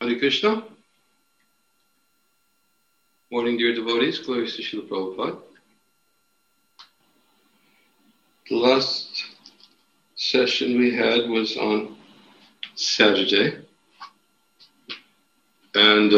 Hare Krishna. Morning, dear devotees. Glories to Srila Prabhupada. The last session we had was on Saturday. And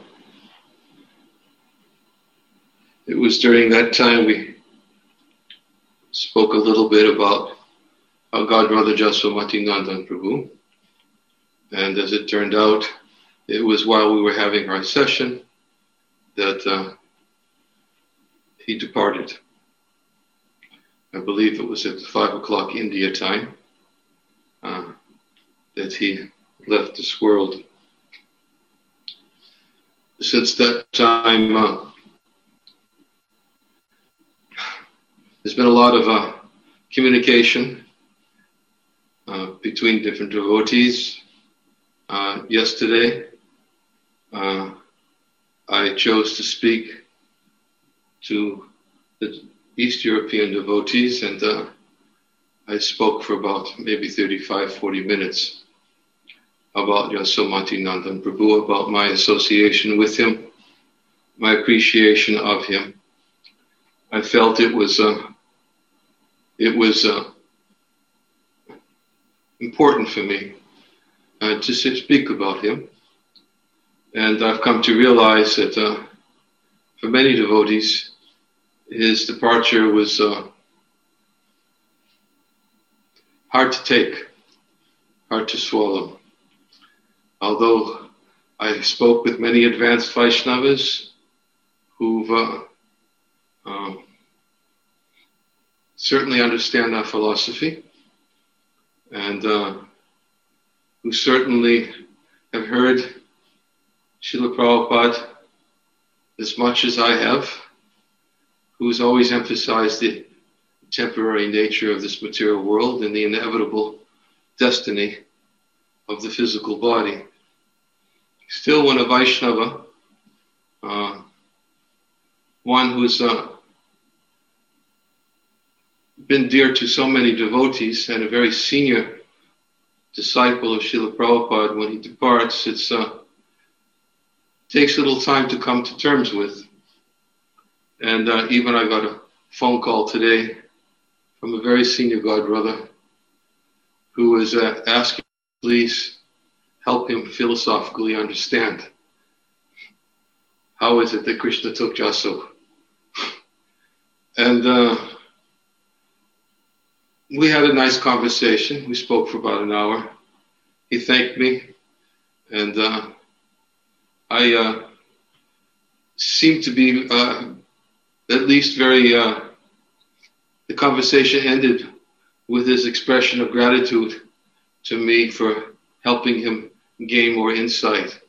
it was during that time we spoke a little bit about our Godbrother Jaswamati Nandan Prabhu. And as it turned out, it was while we were having our session that he departed. I believe it was at 5 o'clock India time that he left this world. Since that time, there's been a lot of communication between different devotees. Yesterday, I chose to speak to the East European devotees, and I spoke for about maybe 35-40 minutes about Jaswamati Nandan Prabhu, about my association with him, my appreciation of him. I felt it was important for me to speak about him. And I've come to realize that for many devotees, his departure was hard to take, hard to swallow. Although I spoke with many advanced Vaishnavas who've certainly understand our philosophy and who certainly have heard Srila Prabhupada as much as I have, who's always emphasized the temporary nature of this material world and the inevitable destiny of the physical body. Still, when a Vaishnava, one who's been dear to so many devotees and a very senior disciple of Srila Prabhupada, when he departs, it takes a little time to come to terms with. And even I got a phone call today from a very senior godbrother who was asking, please help him philosophically understand. How is it that Krishna took Jasu? And we had a nice conversation. We spoke for about an hour. He thanked me, and I seemed to be at least very, the conversation ended with his expression of gratitude to me for helping him gain more insight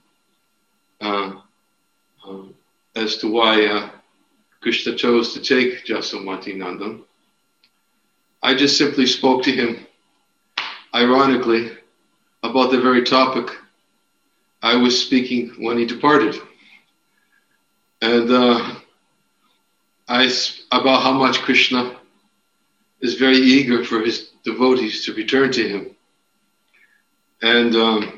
as to why Krishna chose to take Jaswamati Nandan. I just simply spoke to him, ironically, about the very topic I was speaking when he departed. And about how much Krishna is very eager for his devotees to return to him. And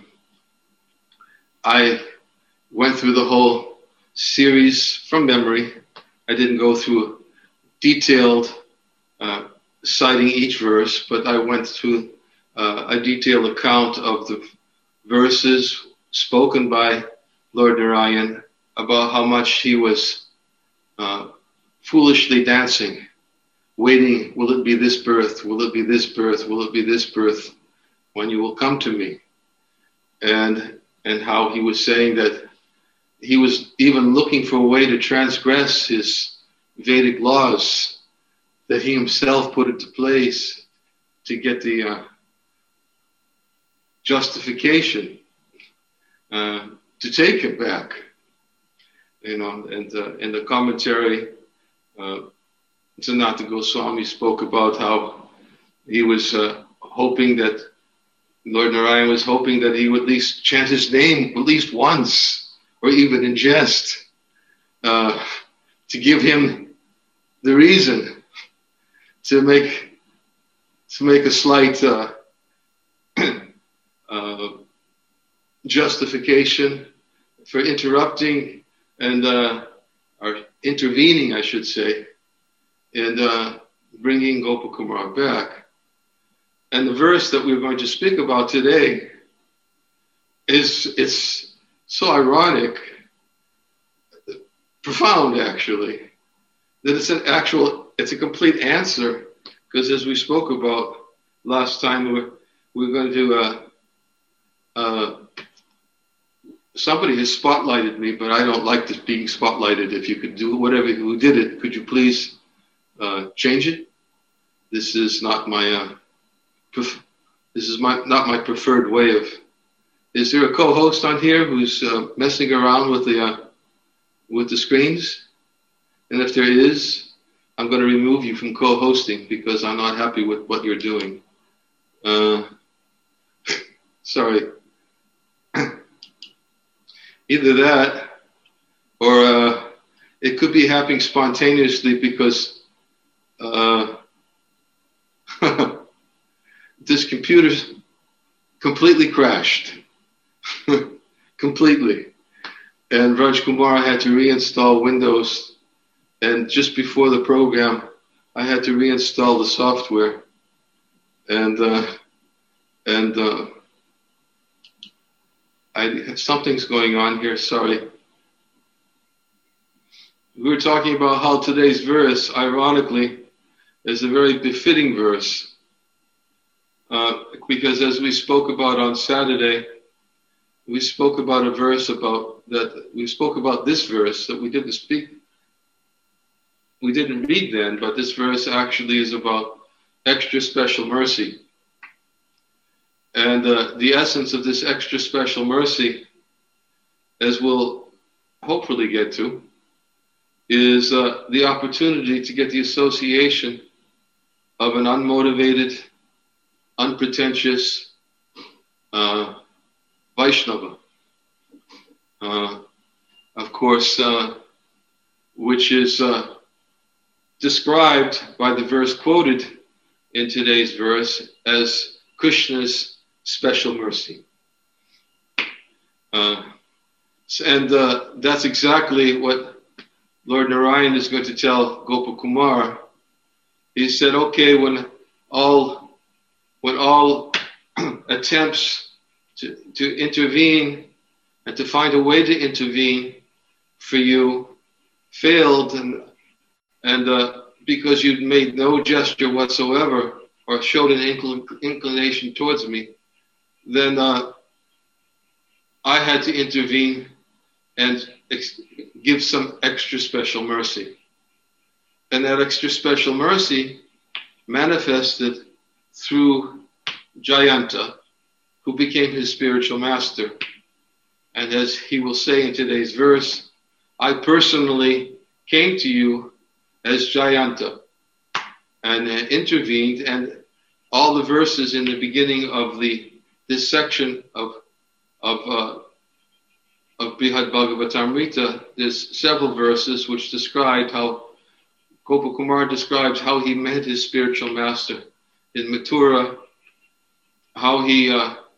I went through the whole series from memory. I didn't go through detailed citing each verse, but I went through a detailed account of the verses spoken by Lord Narayan about how much he was foolishly dancing, waiting, will it be this birth, will it be this birth, will it be this birth, when you will come to me. And how he was saying that he was even looking for a way to transgress his Vedic laws that he himself put into place to get the justification to take him back. You know, and in the commentary, Sanatana Goswami spoke about how he was hoping that Lord Narayan was hoping that he would at least chant his name at least once, or even in jest, to give him the reason to make a slight justification for interrupting and or intervening, I should say, in bringing Gopakumar back. And the verse that we're going to speak about today it's so ironic, profound actually, that it's a complete answer, because as we spoke about last time, we're going to somebody has spotlighted me, but I don't like this being spotlighted. If you could do whatever, who did it, could you please change it? This is not my not my preferred way of. Is there a co-host on here who's messing around with the screens? And if there is, I'm going to remove you from co-hosting because I'm not happy with what you're doing. Sorry. Either that, or it could be happening spontaneously because this computer's completely crashed. Completely. And Raj Kumar had to reinstall Windows. And just before the program, I had to reinstall the software. And something's going on here, sorry. We were talking about how today's verse, ironically, is a very befitting verse. Because as we spoke about on Saturday, we spoke about a verse we spoke about this verse that we didn't read then, but this verse actually is about extra special mercy. And the essence of this extra special mercy, as we'll hopefully get to, is the opportunity to get the association of an unmotivated, unpretentious Vaishnava. Of course, which is described by the verse quoted in today's verse as Krishna's special mercy. And that's exactly what Lord Narayan is going to tell Gopakumar. He said, okay, when all attempts to intervene and to find a way to intervene for you failed, and because you'd made no gesture whatsoever or showed an inclination towards me, then I had to intervene and give some extra special mercy. And that extra special mercy manifested through Jayanta, who became his spiritual master. And as he will say in today's verse, I personally came to you as Jayanta and intervened, and all the verses in the beginning of this section of Brihad Bhagavatamrita, there's several verses which describe how Gopakumar describes how he met his spiritual master in Mathura, how he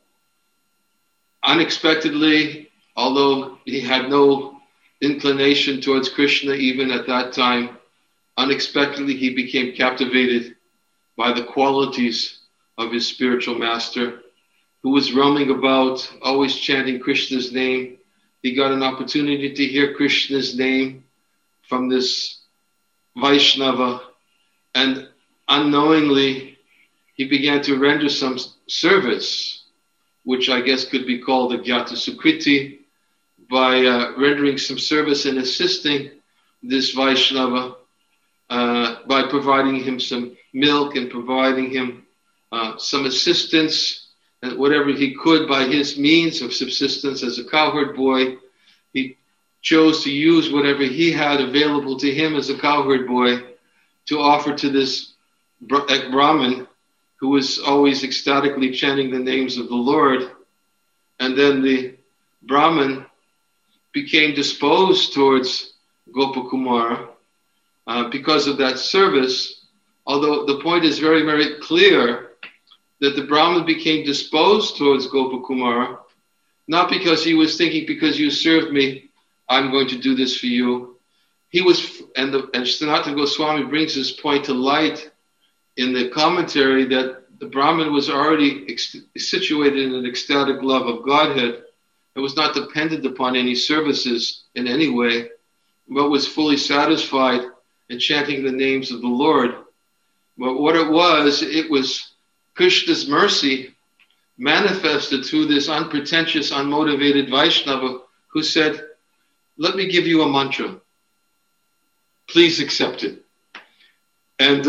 unexpectedly, although he had no inclination towards Krishna even at that time, unexpectedly he became captivated by the qualities of his spiritual master, who was roaming about, always chanting Krishna's name. He got an opportunity to hear Krishna's name from this Vaishnava, and unknowingly he began to render some service, which I guess could be called a Gyata Sukriti, by rendering some service and assisting this Vaishnava by providing him some milk and providing him some assistance and whatever he could by his means of subsistence as a cowherd boy. He chose to use whatever he had available to him as a cowherd boy to offer to this Brahmin, who was always ecstatically chanting the names of the Lord. And then the Brahmin became disposed towards Gopakumar because of that service, although the point is very, very clear that the Brahmin became disposed towards Gopakumar Not because he was thinking, because you served me, I'm going to do this for you. He was, and Sanatana Goswami brings this point to light in the commentary, that the Brahmin was already situated in an ecstatic love of Godhead. It was not dependent upon any services in any way, but was fully satisfied in chanting the names of the Lord. But what it was Krishna's mercy manifested through this unpretentious, unmotivated Vaishnava who said, let me give you a mantra. Please accept it. And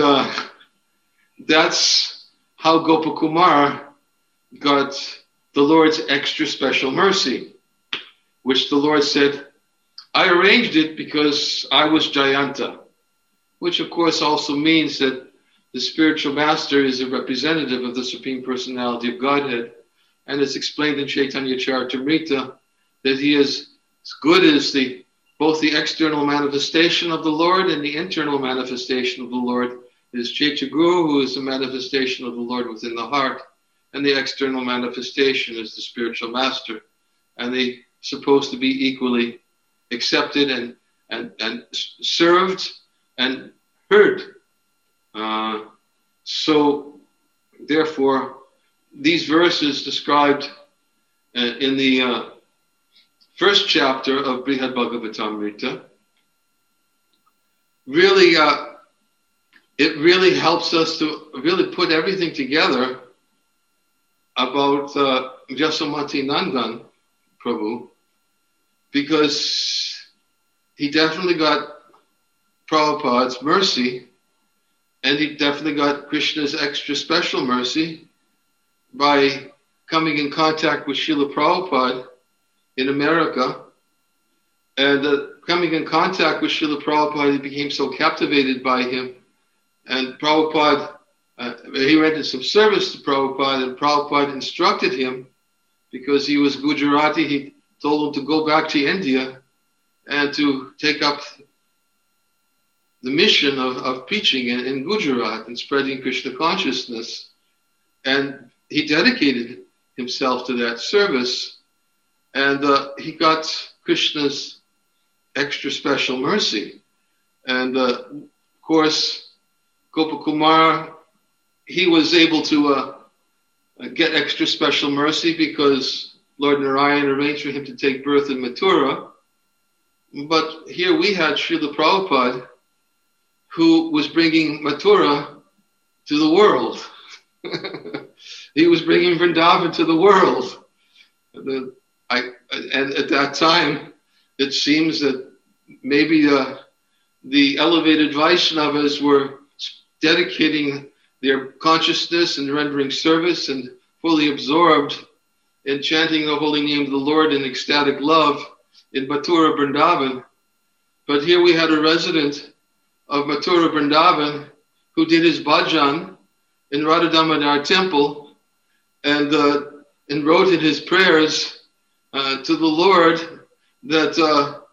that's how Gopakumar got the Lord's extra special mercy, which the Lord said, I arranged it because I was Jayanta, which of course also means that the spiritual master is a representative of the Supreme Personality of Godhead, and it's explained in Chaitanya Charitamrita that he is as good as both the external manifestation of the Lord and the internal manifestation of the Lord. It is Chaitya Guru, who is the manifestation of the Lord within the heart, and the external manifestation is the spiritual master, and they supposed to be equally accepted and served and heard. So, therefore, these verses described in the first chapter of Brihad Bhagavatamrita really, it really helps us to really put everything together about Jasomati Nandan Prabhu, because he definitely got Prabhupada's mercy, and he definitely got Krishna's extra special mercy by coming in contact with Srila Prabhupada in America. And coming in contact with Srila Prabhupada, he became so captivated by him. And Prabhupada, he rendered some service to Prabhupada, and Prabhupada instructed him, because he was Gujarati, he told him to go back to India and to take up the mission of preaching in Gujarat and spreading Krishna consciousness. And he dedicated himself to that service, and he got Krishna's extra special mercy. And of course, Gopakumar, he was able to get extra special mercy because Lord Narayan arranged for him to take birth in Mathura. But here we had Srila Prabhupada, who was bringing Mathura to the world. He was bringing Vrindavan to the world. And at that time, it seems that maybe the elevated Vaishnavas were dedicating their consciousness and rendering service and fully absorbed in chanting the holy name of the Lord in ecstatic love in Mathura Vrindavan. But here we had a resident of Mathura Vrindavan who did his bhajan in Radha Damodar temple and wrote in his prayers to the Lord that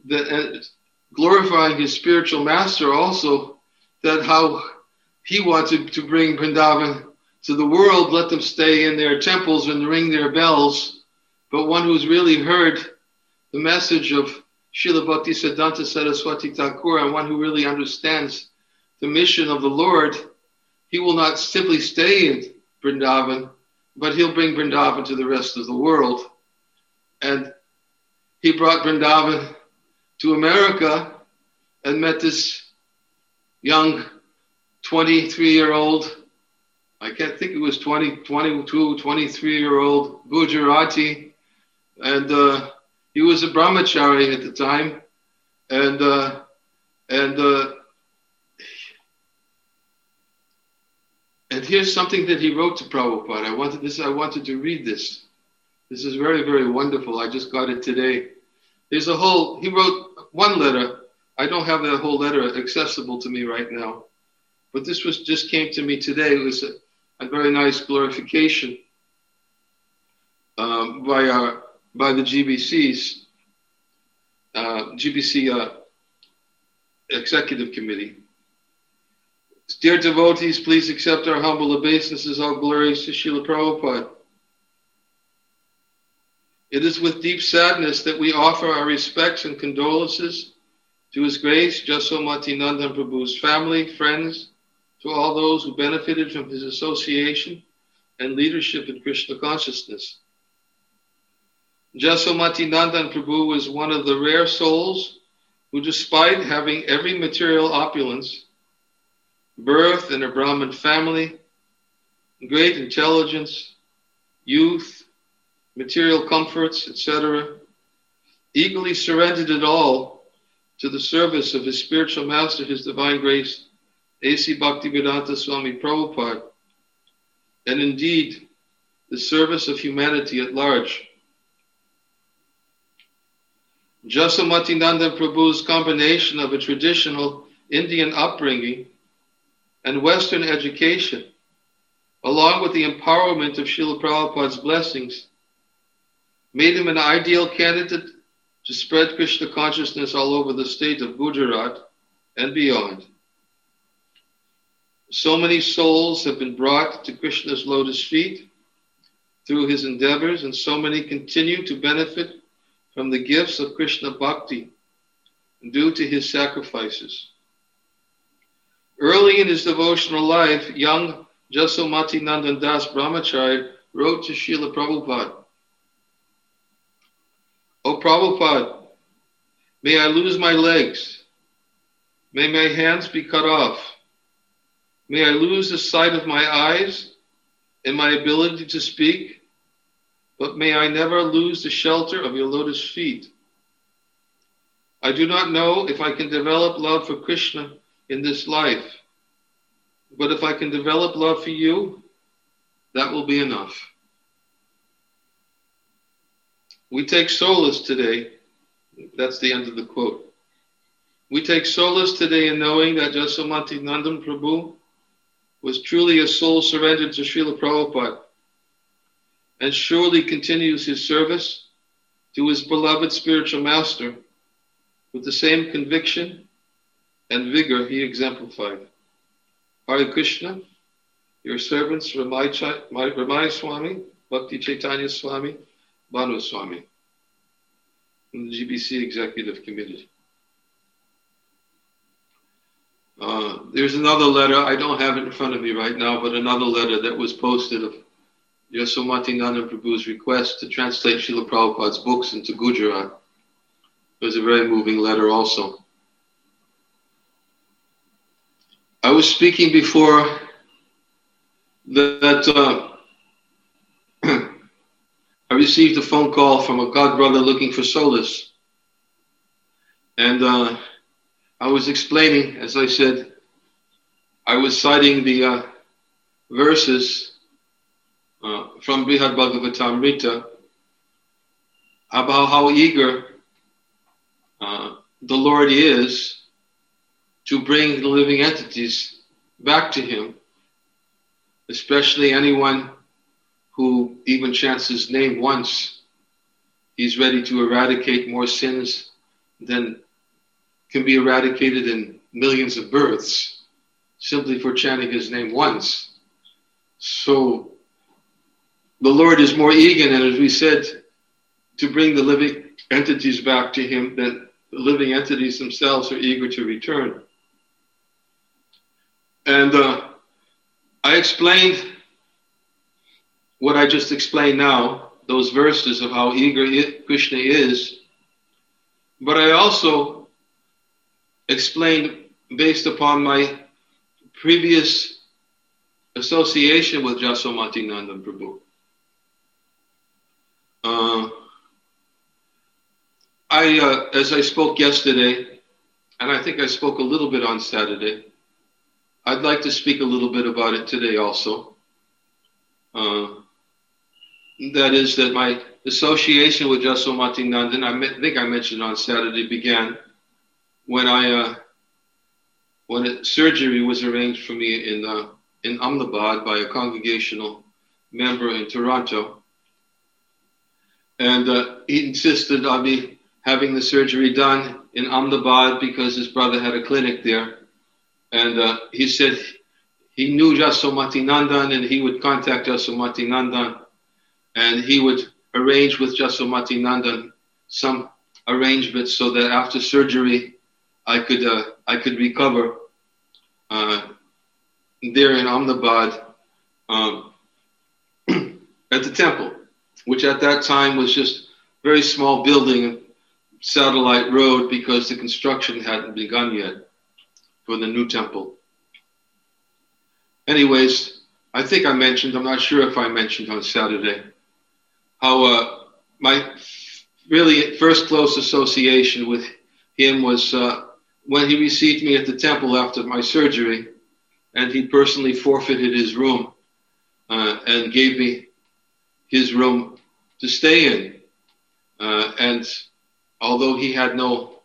glorifying his spiritual master also, that how he wanted to bring Vrindavan to the world, let them stay in their temples and ring their bells. But one who's really heard the message of Srila Bhaktisiddhanta Saraswati Thakur, and one who really understands the mission of the Lord, he will not simply stay in Vrindavan, but he'll bring Vrindavan to the rest of the world. And he brought Vrindavan to America and met this young 23-year-old, I can't think it was 23-year-old Gujarati, and he was a brahmachari at the time, and here's something that he wrote to Prabhupada. I wanted to read this. This is very, very wonderful. I just got it today. He wrote one letter. I don't have that whole letter accessible to me right now, but this just came to me today. It was a very nice glorification by the GBC Executive Committee. Dear devotees, please accept our humble obeisances, all glories to Srila Prabhupada. It is with deep sadness that we offer our respects and condolences to His Grace Jasomati Nandan Prabhu's family, friends, to all those who benefited from his association and leadership in Krishna consciousness. Jasomati Nandan Prabhu was one of the rare souls who, despite having every material opulence, birth in a Brahmin family, great intelligence, youth, material comforts, etc., eagerly surrendered it all to the service of his spiritual master, His Divine Grace, A.C. Bhaktivedanta Swami Prabhupada, and indeed the service of humanity at large. Jasomati Nandan Prabhu's combination of a traditional Indian upbringing and Western education, along with the empowerment of Srila Prabhupada's blessings, made him an ideal candidate to spread Krishna consciousness all over the state of Gujarat and beyond. So many souls have been brought to Krishna's lotus feet through his endeavors, and so many continue to benefit from the gifts of Krishna Bhakti due to his sacrifices. Early in his devotional life, young Jasomati Nandan Das Brahmachari wrote to Srila Prabhupada, "O Prabhupada, may I lose my legs, may my hands be cut off, may I lose the sight of my eyes and my ability to speak, but may I never lose the shelter of your lotus feet. I do not know if I can develop love for Krishna in this life, but if I can develop love for you, that will be enough." We take solace today, that's the end of the quote. We take solace today in knowing that Jasomati Nandan Prabhu was truly a soul surrendered to Srila Prabhupada, and surely continues his service to his beloved spiritual master with the same conviction and vigor he exemplified. Hare Krishna, your servants Ramai Swami, Bhakti Chaitanya Swami, Bhanu Swami, from the GBC Executive Committee. There's another letter, I don't have it in front of me right now, but another letter that was posted of Jasomati Nandan Prabhu's request to translate Srila Prabhupada's books into Gujarat. It was a very moving letter also. I was speaking before that I received a phone call from a god brother looking for solace. And I was explaining, as I said, I was citing the verses from Brihad Bhagavatamrita about how eager the Lord is to bring the living entities back to Him, especially anyone who even chants His name once. He's ready to eradicate more sins than can be eradicated in millions of births simply for chanting His name once. So the Lord is more eager, and as we said, to bring the living entities back to Him than the living entities themselves are eager to return. And I explained what I just explained now, those verses of how eager Krishna is, but I also explained, based upon my previous association with Jasomati Nandan Prabhu. As I spoke yesterday, and I think I spoke a little bit on Saturday, I'd like to speak a little bit about it today also. That is that my association with Jasomati Nandan, I think I mentioned on Saturday, began when when surgery was arranged for me in Ahmedabad by a congregational member in Toronto. And he insisted on me having the surgery done in Ahmedabad because his brother had a clinic there. And he said he knew Jasomati Nandan and he would contact Jasomati Nandan and he would arranged with Jasomati Nandan some arrangements so that after surgery I could recover there in Ahmedabad at the temple, which at that time was just a very small building, satellite road, because the construction hadn't begun yet for the new temple. Anyways, I think I mentioned, I'm not sure if I mentioned on Saturday, how my really first close association with him was when he received me at the temple after my surgery, and he personally forfeited his room and gave me his room to stay in. And although he had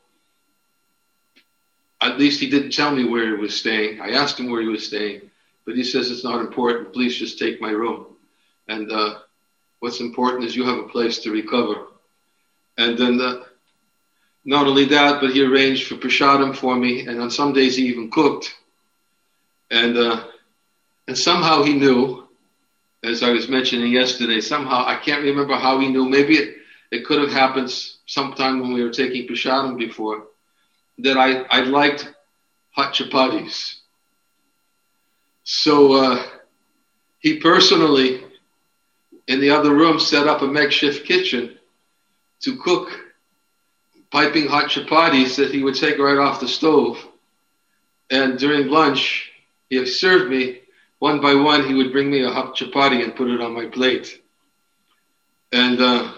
at least he didn't tell me where he was staying. I asked him where he was staying, but he says it's not important. Please just take my room. And what's important is you have a place to recover. And then not only that, but he arranged for prasadam for me, and on some days he even cooked. And somehow he knew, as I was mentioning yesterday, somehow, I can't remember how he knew, maybe it could have happened sometime when we were taking prasadam before, that I liked hot chapatis. So he personally, in the other room, set up a makeshift kitchen to cook piping hot chapatis that he would take right off the stove. And during lunch, he served me, one by one, he would bring me a hot chapati and put it on my plate. And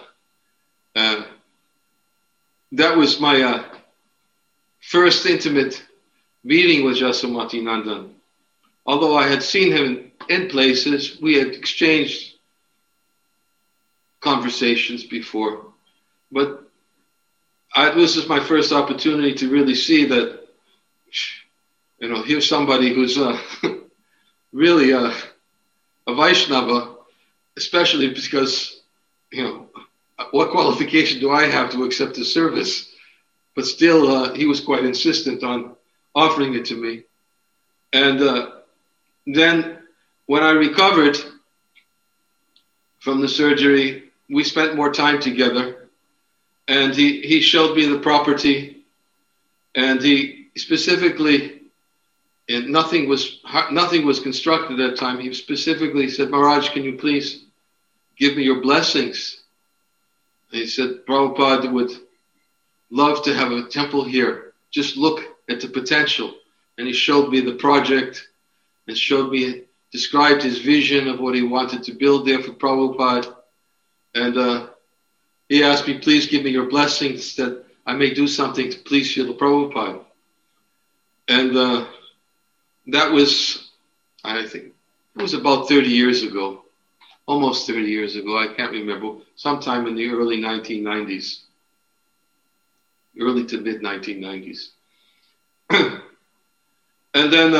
that was my first intimate meeting with Jasomati Nandan. Although I had seen him in places, we had exchanged conversations before. But this is my first opportunity to really see that, here's somebody who's really a Vaishnava, especially because, what qualification do I have to accept his service? But still, he was quite insistent on offering it to me. And then when I recovered from the surgery, we spent more time together. And he showed me the property. And he specifically, and nothing was constructed at that time, he specifically said, Maharaj, can you please give me your blessings? And he said, Prabhupada would love to have a temple here. Just look at the potential. And he showed me the project and described his vision of what he wanted to build there for Prabhupada. And he asked me, please give me your blessings that I may do something to please Srila Prabhupada. And that was, I think, it was about 30 years ago. Almost 30 years ago, I can't remember. Sometime in the early 1990s. Early to mid 1990s. And then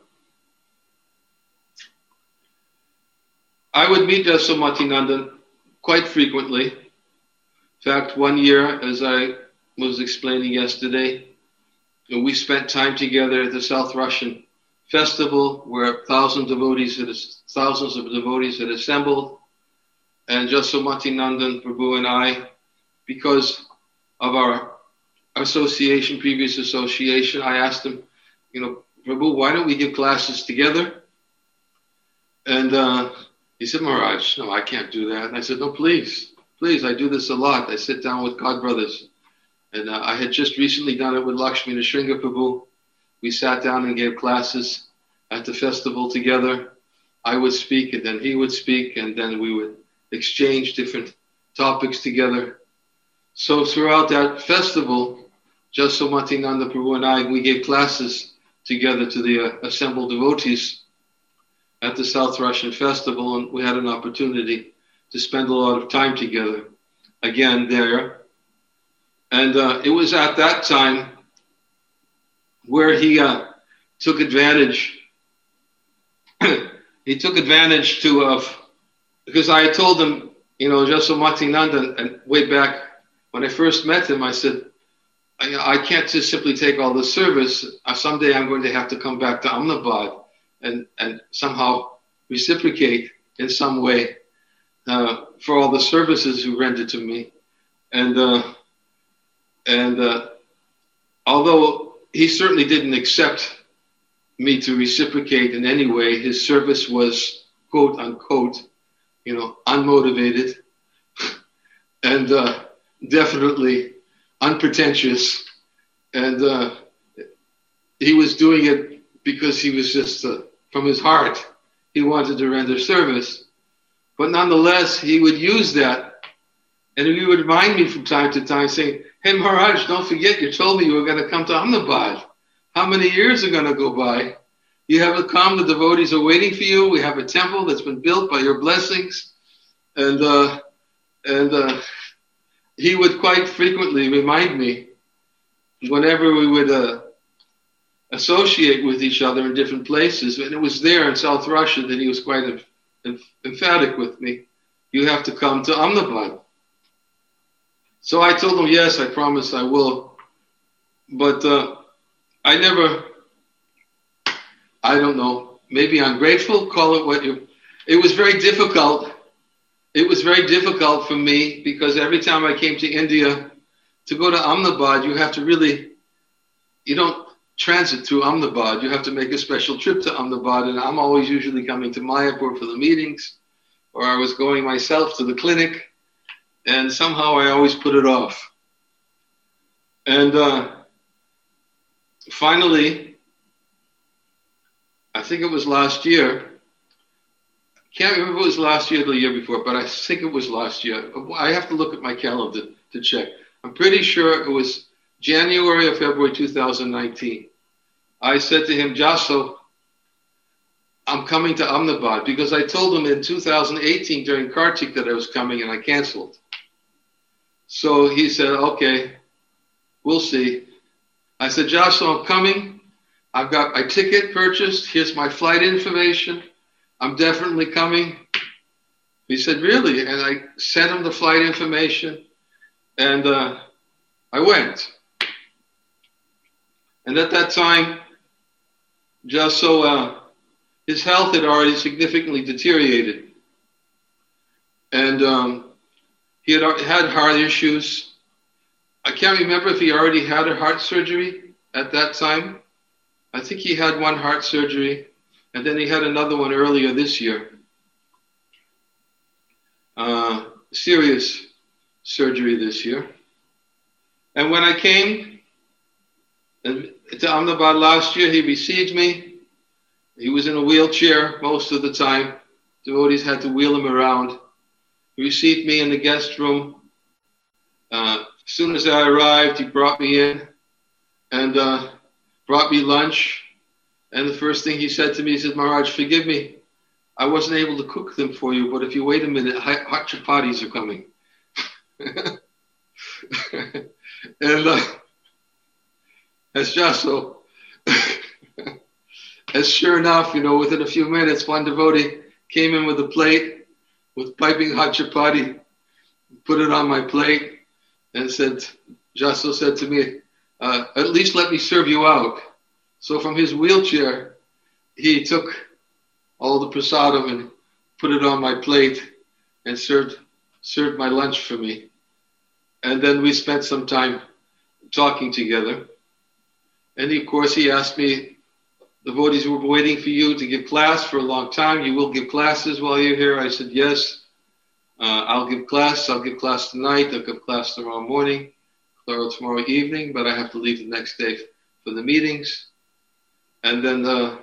I would meet Jasomati Nandan quite frequently. In fact, one year, as I was explaining yesterday, we spent time together at the South Russian festival where thousands of devotees had assembled. And Jasomati Nandan Prabhu and I, because of our previous association, I asked him, Prabhu, why don't we give classes together? And he said, Maharaj, no, I can't do that. And I said, no, please, I do this a lot. I sit down with God brothers. And I had just recently done it with Lakshmi Nrsimha Prabhu. We sat down and gave classes at the festival together. I would speak and then he would speak, and then we would exchange different topics together. So throughout that festival, Jasomati Nanda Prabhu and I, we gave classes together to the assembled devotees at the South Russian festival, and we had an opportunity to spend a lot of time together again there. And it was at that time where he took advantage. He took advantage because I had told him, Jasomati Nanda, and way back when I first met him, I said, I can't just simply take all the service. Someday I'm going to have to come back to Ahmedabad and somehow reciprocate in some way for all the services you rendered to me. And although he certainly didn't accept me to reciprocate in any way, his service was quote unquote, unmotivated and definitely unpretentious. And he was doing it because he was just from his heart. He wanted to render service. But nonetheless, he would use that. And he would remind me from time to time saying, "Hey, Maharaj, don't forget you told me you were going to come to Ahmedabad. How many years are going to go by? You haven't come. The devotees are waiting for you. We have a temple that's been built by your blessings." And he would quite frequently remind me whenever we would associate with each other in different places. And it was there in South Russia that he was quite emphatic with me. "You have to come to Ahmedabad." So I told him, yes, I promise I will. But I don't know, maybe ungrateful, call it what you... It was very difficult. It was very difficult for me because every time I came to India to go to Ahmedabad, you have to really, you don't transit through Ahmedabad. You have to make a special trip to Ahmedabad, and I'm always usually coming to Mayapur for the meetings, or I was going myself to the clinic, and somehow I always put it off. And finally, I think it was last year, can't remember if it was last year or the year before, but I think it was last year. I have to look at my calendar to check. I'm pretty sure it was January or February 2019. I said to him, "Jasso, I'm coming to Ahmedabad," because I told him in 2018 during Kartik that I was coming and I canceled. So he said, "Okay, we'll see." I said, "Jasso, I'm coming. I've got my ticket purchased. Here's my flight information. I'm definitely coming." He said, "Really?" And I sent him the flight information, and I went. And at that time, just so his health had already significantly deteriorated. And he had heart issues. I can't remember if he already had a heart surgery at that time. I think he had one heart surgery, and then he had another one earlier this year. Serious surgery this year. And when I came to Ahmedabad last year, he received me. He was in a wheelchair most of the time. Devotees had to wheel him around. He received me in the guest room. As soon as I arrived, he brought me in and brought me lunch. And the first thing he said to me, he said, "Maharaj, forgive me. I wasn't able to cook them for you, but if you wait a minute, hot chapatis are coming." And as just so, as sure enough, within a few minutes, one devotee came in with a plate with piping hot chapati, put it on my plate, and said, Jasso said to me, "At least let me serve you out." So from his wheelchair, he took all the prasadam and put it on my plate and served my lunch for me. And then we spent some time talking together. And of course, he asked me, "Devotees were waiting for you to give class for a long time. You will give classes while you're here?" I said, "Yes, I'll give class. I'll give class tonight. I'll give class tomorrow morning, or tomorrow evening, but I have to leave the next day for the meetings." And then the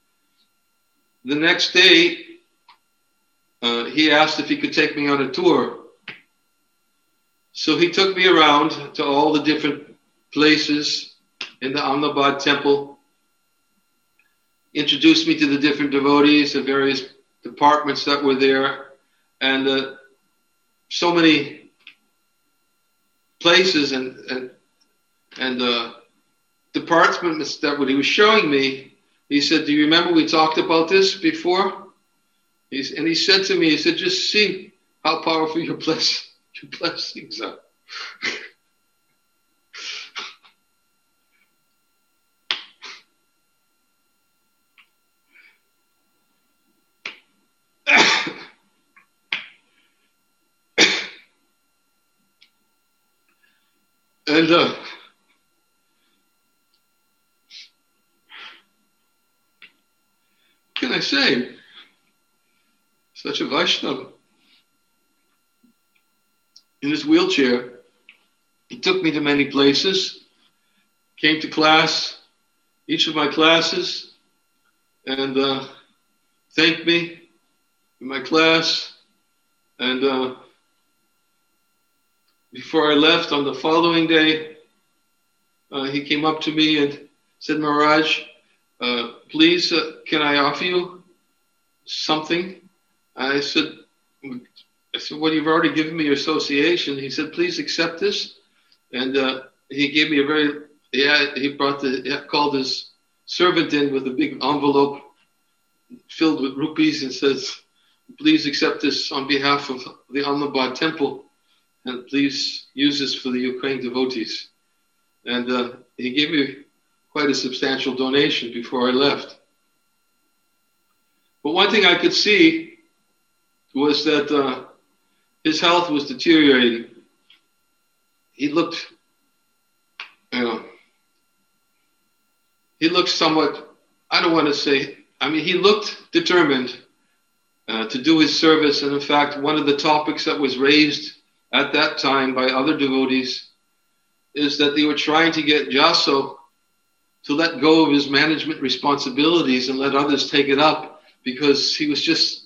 next day, he asked if he could take me on a tour. So he took me around to all the different places in the Ahmedabad temple, introduced me to the different devotees, the various departments that were there, and so many places and departments that what he was showing me. He said, "Do you remember we talked about this before?" And he said to me, he said, "Just see how powerful your blessings are." And what can I say? Such a Vaishnava. In his wheelchair, he took me to many places, came to class, each of my classes, and thanked me in my class. And before I left on the following day, he came up to me and said, Maharaj, please, can I offer you something? I said, well, you've already given me your association. He said, please accept this. And he gave me he called his servant in with a big envelope filled with rupees and says, please accept this on behalf of the Ahmedabad temple, and please use this for the Ukraine devotees. And he gave me quite a substantial donation before I left. But one thing I could see was that his health was deteriorating. He looked, somewhat, I don't want to say, he looked determined to do his service. And in fact, one of the topics that was raised at that time by other devotees is that they were trying to get Jaso to let go of his management responsibilities and let others take it up, because he was just,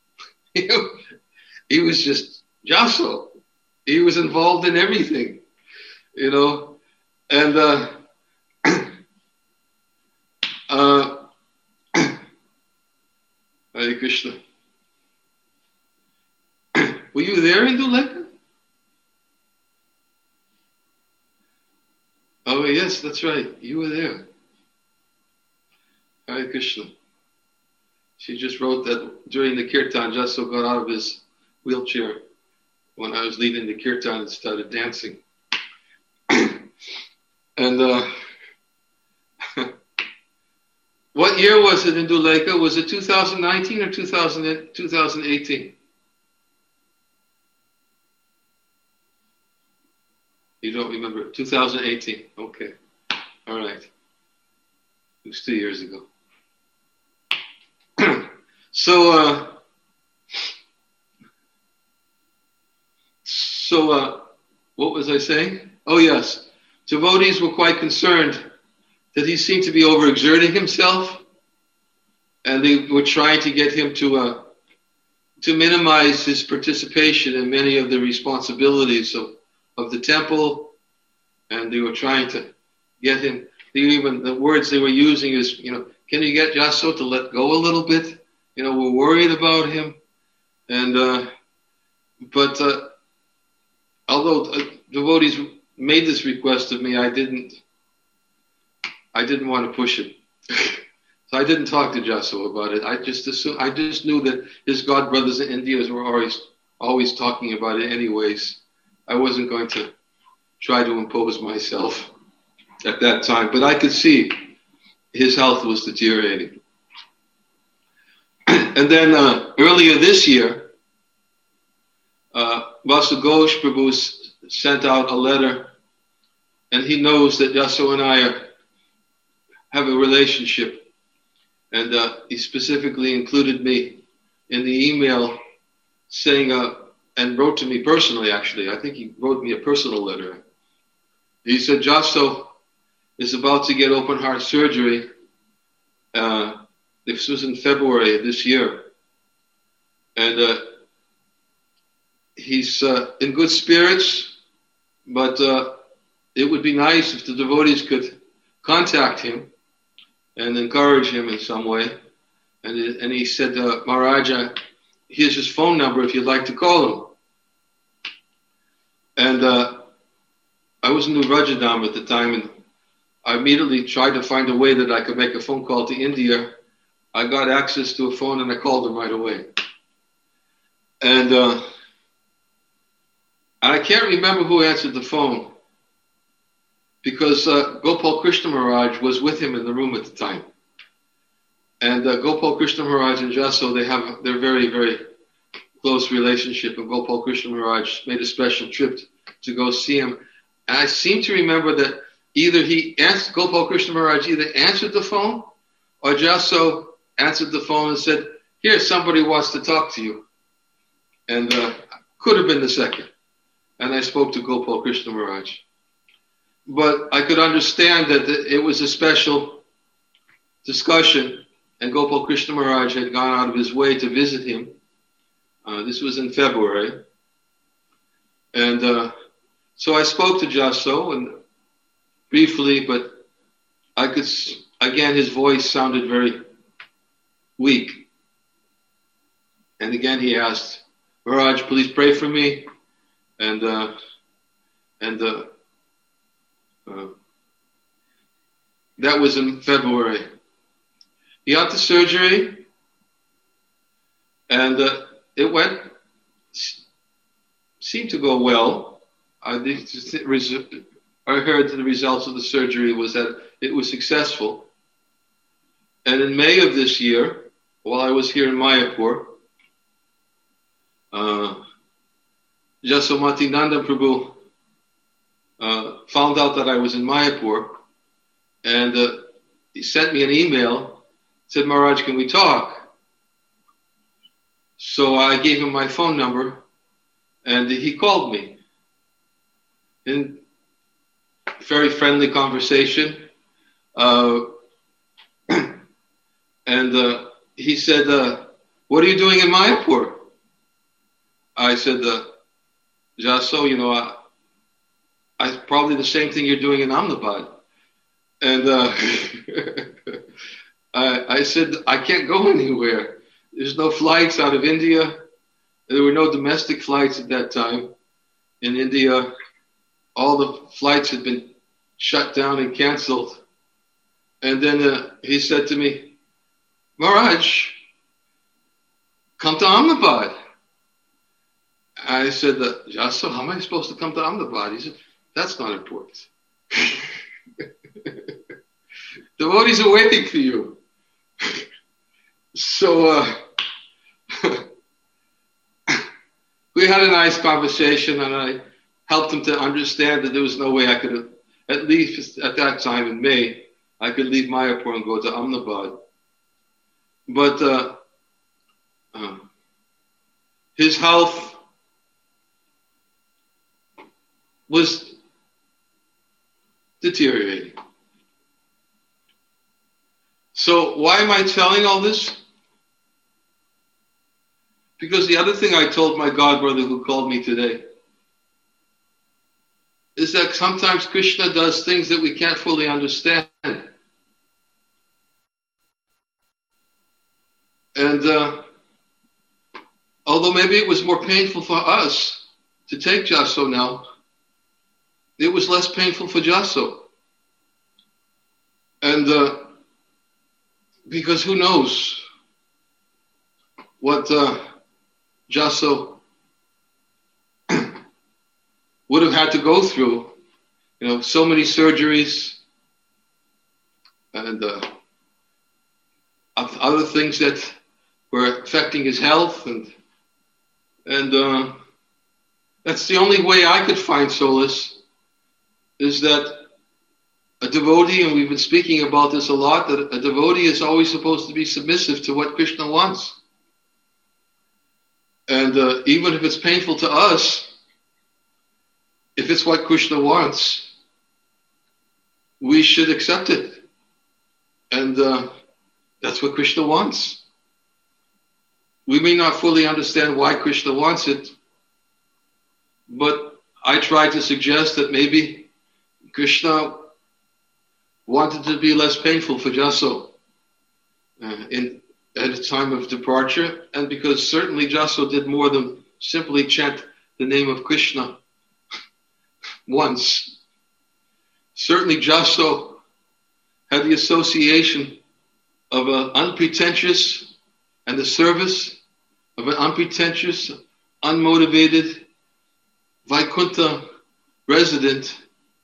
he was just Jaso. He was involved in everything, and Hare Krishna. Were you there in Dhuleka? Oh yes, that's right. You were there. Hare Krishna. She just wrote that during the kirtan, Jaso got out of his wheelchair when I was leading the kirtan and started dancing. And what year was it in Dhuleka? Was it 2019 or 2018? You don't remember? 2018. Okay. All right. It was 2 years ago. So what was I saying? Oh, yes. Devotees were quite concerned that he seemed to be overexerting himself, and they were trying to get him to minimize his participation in many of the responsibilities of the temple, and they were trying to get him. The words they were using is, can you get Jaso to let go a little bit? We're worried about him, and but although devotees made this request of me, I didn't want to push it. So I didn't talk to Jaso about it. I just knew that his god brothers in India were always talking about it anyways. I wasn't going to try to impose myself at that time, but I could see his health was deteriorating. And then earlier this year, Vasu Ghosh Prabhu sent out a letter, and he knows that Jaso and I have a relationship, and he specifically included me in the email saying, and wrote to me personally, actually. I think he wrote me a personal letter. He said, Jaso is about to get open heart surgery. This was in February of this year. And he's in good spirits, but it would be nice if the devotees could contact him and encourage him in some way. And he said, Maharaja, here's his phone number if you'd like to call him. And I was in New Rajadam at the time, and I immediately tried to find a way that I could make a phone call to India. I got access to a phone and I called him right away. And I can't remember who answered the phone, because Gopal Krishna Maharaj was with him in the room at the time. And Gopal Krishna Maharaj and Jaso, they have their very, very close relationship. And Gopal Krishna Maharaj made a special trip to go see him. And I seem to remember that either Gopal Krishna Maharaj either answered the phone or Jasso answered the phone and said, "Here, somebody wants to talk to you." And could have been the second. And I spoke to Gopal Krishna Maharaj. But I could understand that it was a special discussion, and Gopal Krishna Maharaj had gone out of his way to visit him. This was in February. And so I spoke to Jasso, and briefly, but I could, again, his voice sounded very weak. And again, he asked, "Maharaj, please pray for me." And that was in February. He had the surgery, and it seemed to go well. I heard the results of the surgery was that it was successful. And in May of this year, while I was here in Mayapur, Jasomati Nanda Prabhu found out that I was in Mayapur, and he sent me an email, said, "Maharaj, can we talk?" So I gave him my phone number, and he called me. In very friendly conversation, and he said, "What are you doing in Mayapur?" I said, "Jasso, I probably the same thing you're doing in Ahmedabad." And I said, "I can't go anywhere. There's no flights out of India. There were no domestic flights at that time in India. All the flights had been shut down and canceled." And then he said to me, "Maharaj, come to Ahmedabad." I said, "Jasso, how am I supposed to come to Ahmedabad?" He said, "That's not important. Devotees are waiting for you." So we had a nice conversation, and I helped him to understand that there was no way I could have, at least at that time in May, I could leave Mayapur and go to Ahmedabad. But his health was deteriorating. So why am I telling all this? Because the other thing I told my godbrother who called me today is that sometimes Krishna does things that we can't fully understand. And although maybe it was more painful for us to take Jasso now, it was less painful for Jasso. And because who knows what Jasso would have had to go through, so many surgeries and other things that were affecting his health, and that's the only way I could find solace, is that a devotee, and we've been speaking about this a lot, that a devotee is always supposed to be submissive to what Krishna wants. And even if it's painful to us, if it's what Krishna wants, we should accept it. And that's what Krishna wants. We may not fully understand why Krishna wants it, but I try to suggest that maybe Krishna wanted to be less painful for Jasso at a time of departure, and because certainly Jasso did more than simply chant the name of Krishna once. Certainly Jasso had the association of an unpretentious and the service of an unpretentious, unmotivated Vaikuntha resident,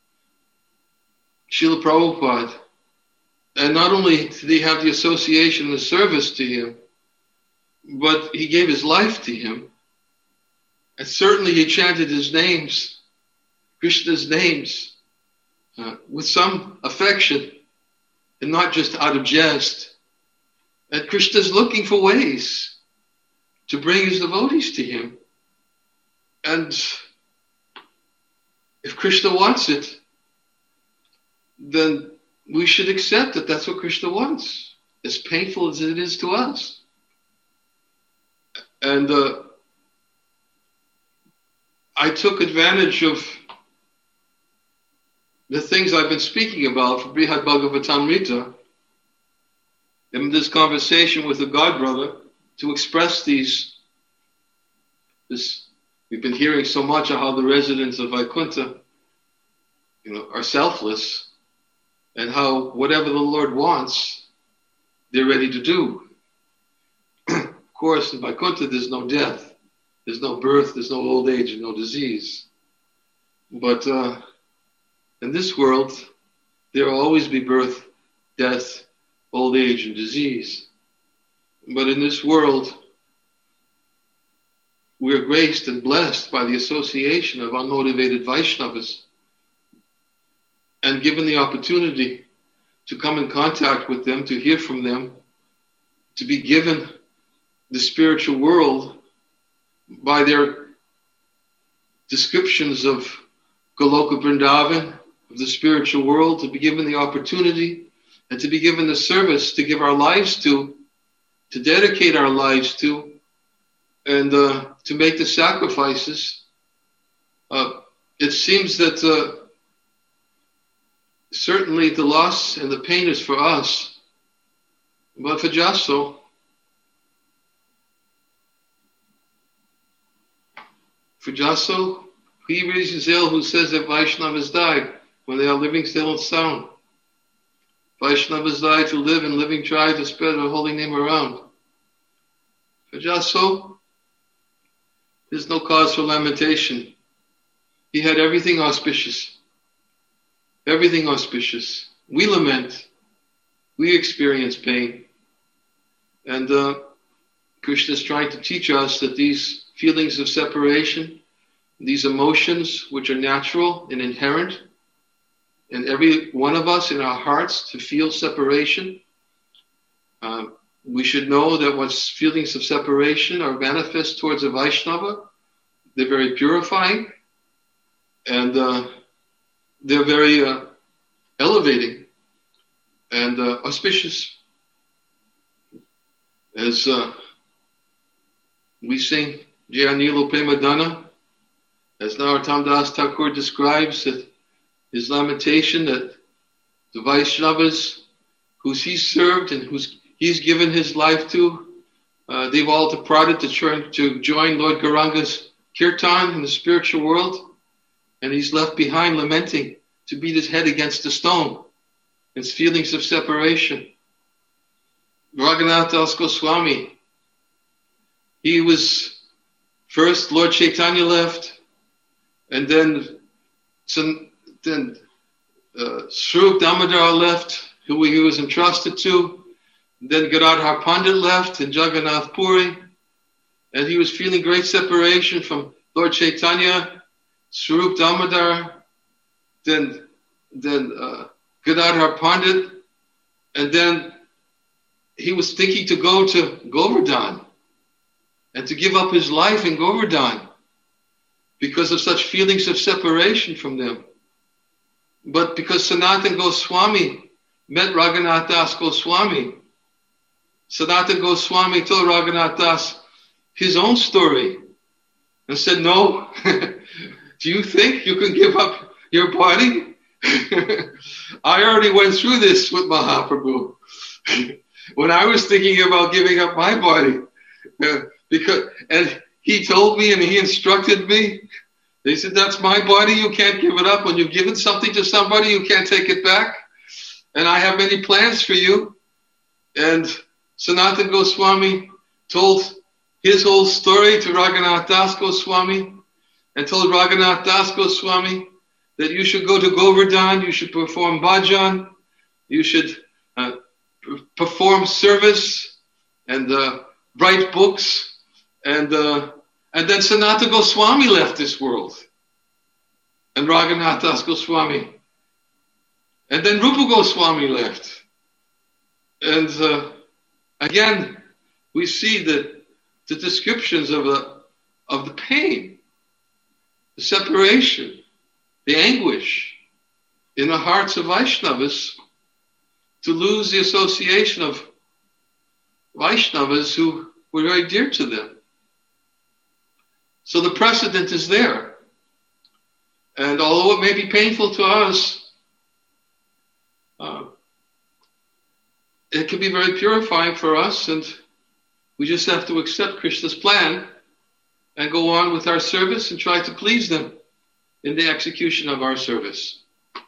Srila Prabhupada. And not only did he have the association and the service to him, but he gave his life to him. And certainly he chanted his names Krishna's names with some affection and not just out of jest. And Krishna's looking for ways to bring his devotees to him. And if Krishna wants it, then we should accept that that's what Krishna wants, as painful as it is to us. And I took advantage of the things I've been speaking about for Brihad Bhagavatamrita in this conversation with the God brother to express this. We've been hearing so much of how the residents of Vaikuntha, are selfless, and how whatever the Lord wants, they're ready to do. Of course, in Vaikuntha, there's no death, there's no birth, there's no old age, and no disease. But in this world, there will always be birth, death, old age, and disease. But in this world, we are graced and blessed by the association of unmotivated Vaishnavas, and given the opportunity to come in contact with them, to hear from them, to be given the spiritual world by their descriptions of Goloka Vrindavan, of the spiritual world, to be given the opportunity and to be given the service to give our lives to dedicate our lives to, and to make the sacrifices. It seems that certainly the loss and the pain is for us, but for Jaso, he raises ill who says that Vaishnavas died when they are living still and sound. Vaishnavas died to live, and living try to spread the holy name around. For Jaso, there's no cause for lamentation. He had everything auspicious. Everything auspicious. We lament. We experience pain. And Krishna is trying to teach us that these feelings of separation, these emotions which are natural and inherent, and every one of us in our hearts to feel separation, we should know that when feelings of separation are manifest towards a Vaishnava, they're very purifying, and they're very elevating and auspicious. As we sing Jayanilo Premadana, as Narottam Das Thakur describes that his lamentation that the Vaishnavas whose he served and whose he's given his life to, they've all departed to join Lord Gauranga's kirtan in the spiritual world, and he's left behind lamenting to beat his head against a stone. It's feelings of separation. Raghunath Das Goswami, he was first Lord Chaitanya left, and then Swarup Damodar left, who he was entrusted to. Then Gadadhar Pandit left in Jagannath Puri, and he was feeling great separation from Lord Chaitanya, Swarup Damodar, then Gadadhar Pandit, and then he was thinking to go to Govardhan and to give up his life in Govardhan because of such feelings of separation from them. But because Sanatana Goswami met Raghunath Das Goswami, Sanatana Goswami told Raghunath Das his own story and said, no, do you think you can give up your body? I already went through this with Mahaprabhu. When I was thinking about giving up my body, and he told me and he instructed me, they said, that's my body, you can't give it up. When you've given something to somebody, you can't take it back. And I have many plans for you. And Sanatana Goswami told his whole story to Raghunath Das Goswami, and told Raghunath Das Goswami that you should go to Govardhan, you should perform bhajan, you should perform service and write books, and then Sanatana Goswami left this world. and Raghunath Das Goswami. And then Rupa Goswami left. And again, we see that the descriptions of the pain, the separation, the anguish in the hearts of Vaishnavas to lose the association of Vaishnavas who were very dear to them. So the precedent is there. And although it may be painful to us, it can be very purifying for us, and we just have to accept Krishna's plan and go on with our service and try to please them in the execution of our service.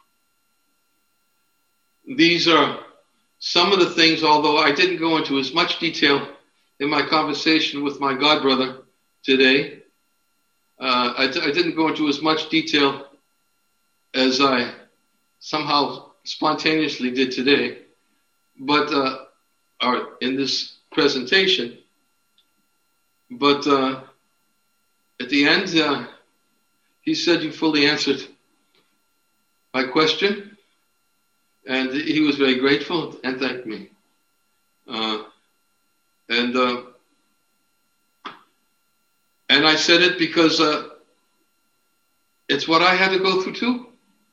These are some of the things, although I didn't go into as much detail in my conversation with my godbrother today. I didn't go into as much detail as I somehow spontaneously did today, but or in this presentation. But at the end, he said, "You fully answered my question," and he was very grateful and thanked me. And I said it because it's what I had to go through too.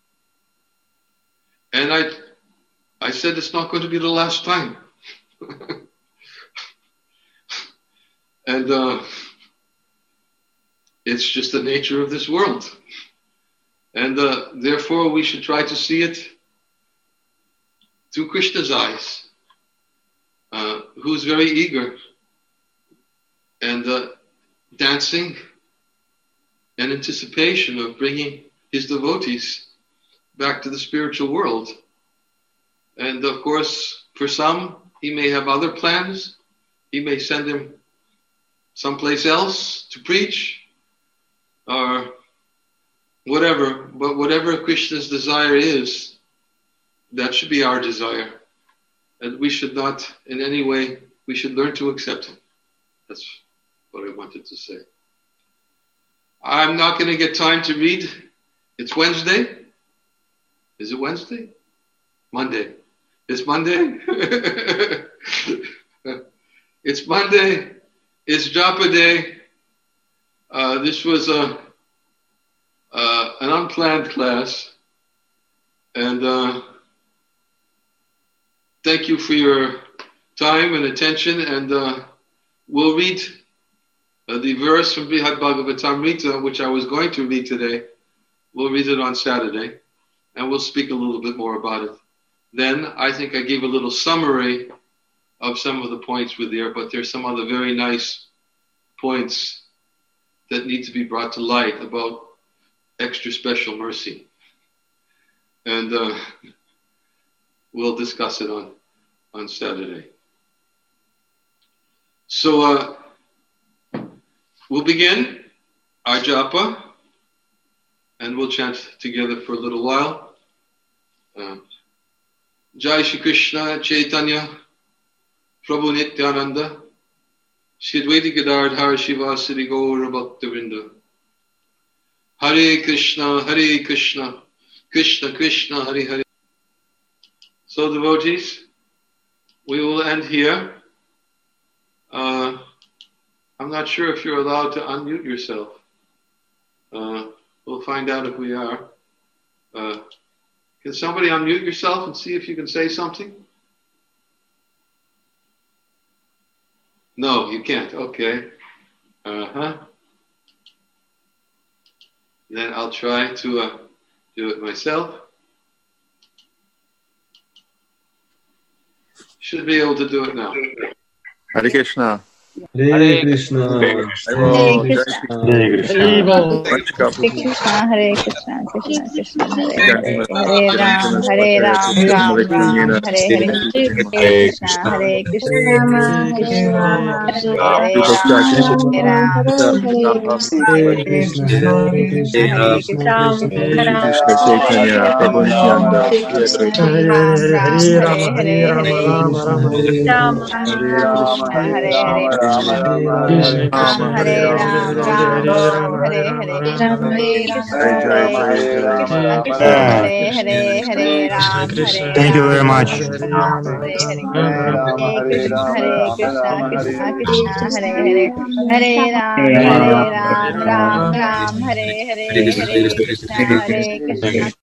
And I said it's not going to be the last time. And it's just the nature of this world. And therefore we should try to see it through Krishna's eyes, who's very eager and dancing in anticipation of bringing his devotees back to the spiritual world. And of course, for some, he may have other plans. He may send them someplace else to preach or whatever. But whatever Krishna's desire is, that should be our desire. And we should not in any way, we should learn to accept him. That's what I wanted to say. I'm not going to get time to read. It's Wednesday. Is it Wednesday? Monday. It's Monday. It's Monday. It's Japa Day. This was an unplanned class. And thank you for your time and attention. And we'll read the verse from Brihad Bhagavatamrita, which I was going to read today. We'll read it on Saturday. And we'll speak a little bit more about it. Then I think I gave a little summary of some of the points were there, but there's some other very nice points that need to be brought to light about extra special mercy. And we'll discuss it on Saturday. So we'll begin our japa, and we'll chant together for a little while. Jai Shri Krishna Chaitanya Prabhu Nityananda Shri Advaita Gadadhar Shivasari Gaura Bhaktavinda. Hare Krishna, Krishna Krishna, Hare Hare. So devotees, we will end here. I'm not sure if you're allowed to unmute yourself. We'll find out if we are. Can somebody unmute yourself and see if you can say something? No, you can't. Okay. Then I'll try to do it myself. Should be able to do it now. Hare Krishna. Hare Krishna. Hare Krishna. Hare Krishna. Hare Krishna. Krishna Krishna Hare Hare Ram Hare Ram Ram Ram Hare Hare. Hare Krishna Hare Krishna Krishna Rama Hare Ram Hare Krishna Hare Hare. Hare Ram, Ram Ram, Hare Hare, Hare Krishna, Hare Krishna, Krishna Hare Hare, Hare Ram, Hare Thank you very Ram, much. Ram Ram, Hare Hare, Hare Krishna, Krishna Krishna, Hare Hare, Hare Ram, Ram Ram, Hare Hare, Hare Krishna, Krishna